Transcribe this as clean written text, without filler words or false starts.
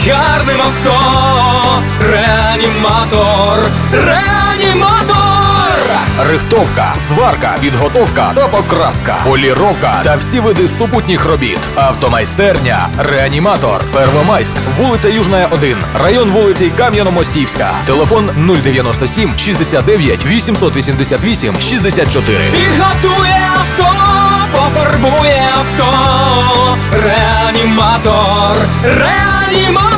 гарним авто. Реаніматор, реаніматор! Рихтовка, зварка, підготовка та покраска, поліровка та всі види супутніх робіт. Автомайстерня «Реаніматор». Первомайськ, вулиця Южна, 1, район вулиці Кам'яно-Мостівська. Телефон 097 69 888 64. Підготує авто, пофарбує авто. Реаніматор, реаніматор!